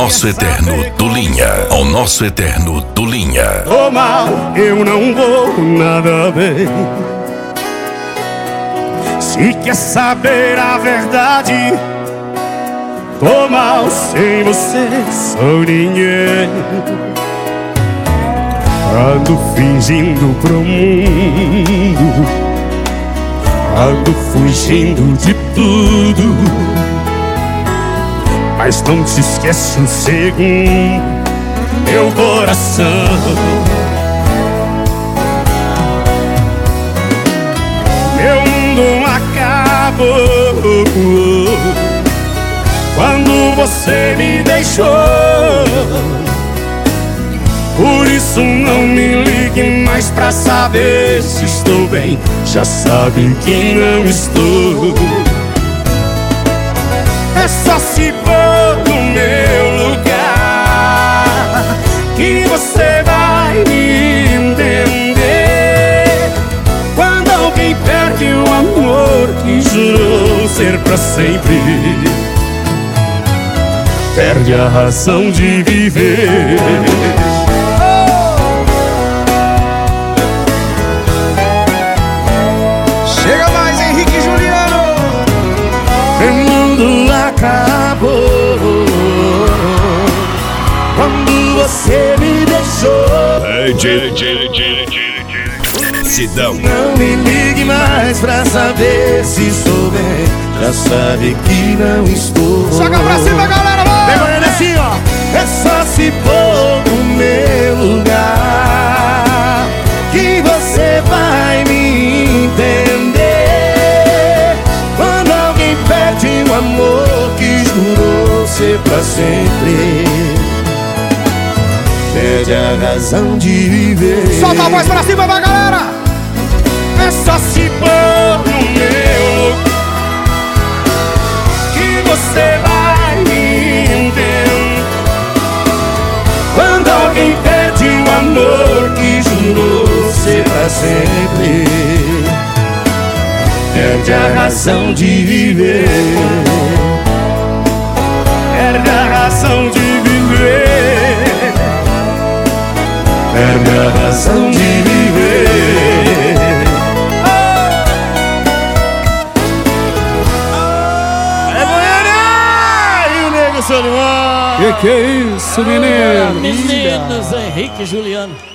nosso eterno Tulinha. Ao nosso eterno Tulinha. Tô mal, eu não vou nada bem. Se quer saber a verdade, tô mal, sem você sou ninguém. Ando fingindo pro mundo, ando fugindo de tudo, mas não te esquece um segundo, meu coração. Meu mundo acabou quando você me deixou. Por isso não me ligue mais pra saber se estou bem. Já sabe que não estou. É só se pôr no meu lugar que você vai me entender. Quando alguém perde o amor que jurou ser pra sempre, perde a razão de viver. Chega mais, Henrique e Juliano. Meu mundo acabou quando você me deixou. Sidão. Não me ligue mais pra saber se estou bem. Já sabe que não estou. Joga pra cima, galera, vai! Pegou ele assim, ó. É só se pôr no meu lugar que você vai me entender. Quando alguém perde um amor que jurou ser pra sempre, perde a razão de viver. Solta a voz pra cima, vai, galera! É só se pôr no meu lugar que você vai me entender. Quando alguém perde um amor que jurou ser pra sempre, perde a razão de viver. Perde a razão de viver. Perde a razão de viver. É Goiânia! E o Nego Solimão. Que é isso, menino? Meninos, Henrique e Juliano.